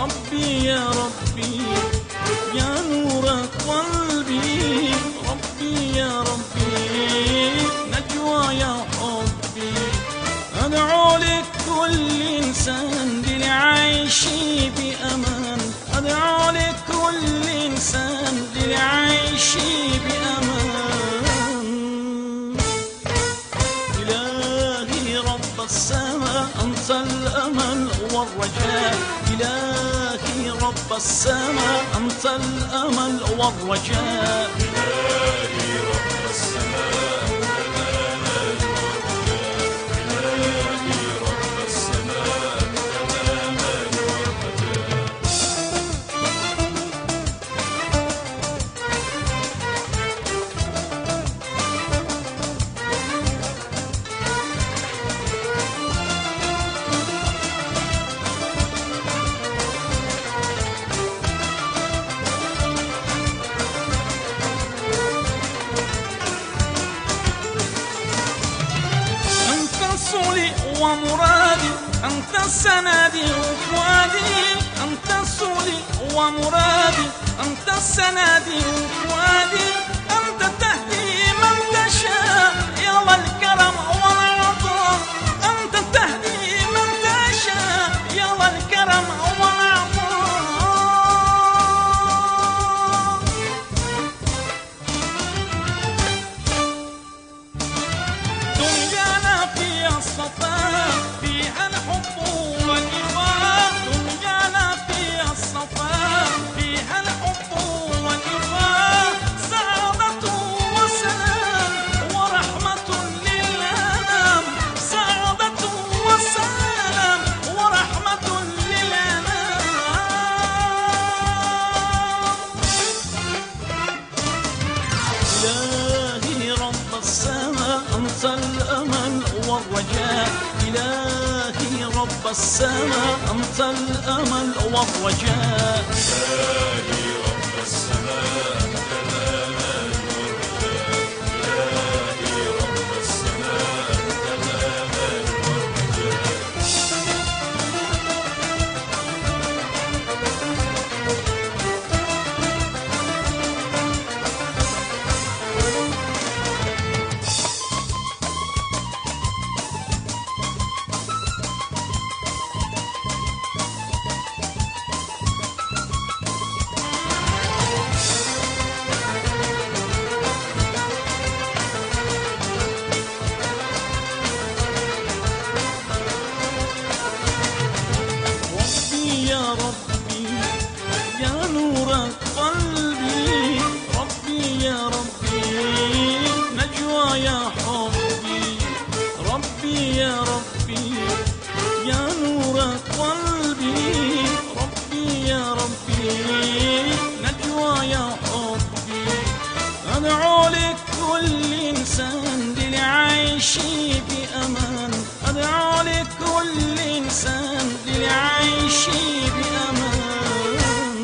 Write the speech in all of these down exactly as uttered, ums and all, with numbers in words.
ربي يا ربي يا نور قلبي، ربي يا ربي نجوى يا حبي. أدعو لكل إنسان للعيش بأمان، أدعو لكل إنسان للعيش بأمان. إلهي رب السماء أنت الأمل والرجاء، إلهي رب السماء أنت الأمل والرجاء. إلهي رب السماء أنت الأمل والرجاء، إلهي رب السماء أنت الأمل والرجاء. رسولي ومرادي أنت سندي وفؤادي، أنت رسولي ومرادي أنت سندي وفؤادي. أنت تهدي من تشاء يا ذا الكرم والعطاء، أنت تهدي من تشاء يا ذا الكرم والعطاء. الصفاء فيها الحب والإخاء، دنيانا فيها الصفاء فيها الحب والإخاء. سعادة وسلام ورحمة للأنام، سعادة وسلام ورحمة للأنام. إلهي رب السماء أنت الأمل والرجاء، إلهي رب السماء أنت الأمل والرجاء. إلهي رب السماء أنت الأمل والرجاء، إلهي رب السماء أنت الأمل والرجاء. يا ربي يا نور قلبي، ربي يا ربي نجوى يا حبي. ربي يا ربي يا نور قلبي، ربي يا ربي نجوى يا حبي. أدعو لكل إنسان للعيش بأمان، أدعو لكل إنسان للعيش بأمان.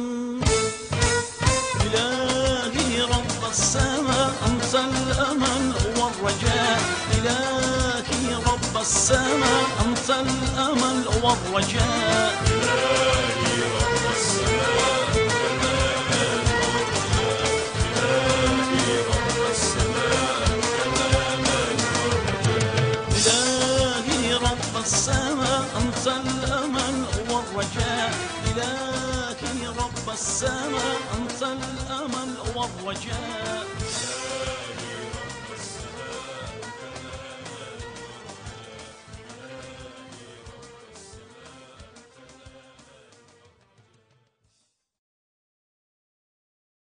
إلهي رب السماء أنت الأمل والرجاء، إلهي رب السماء أنت الأمل والرجاء. إلهي رب السماء أنت الأمل والرجاء، إلهي رب السماء أنت الأمل والرجاء. إلهي رب السماء أنت الأمل والرجاء، إلهي رب السماء أنت الأمل والرجاء.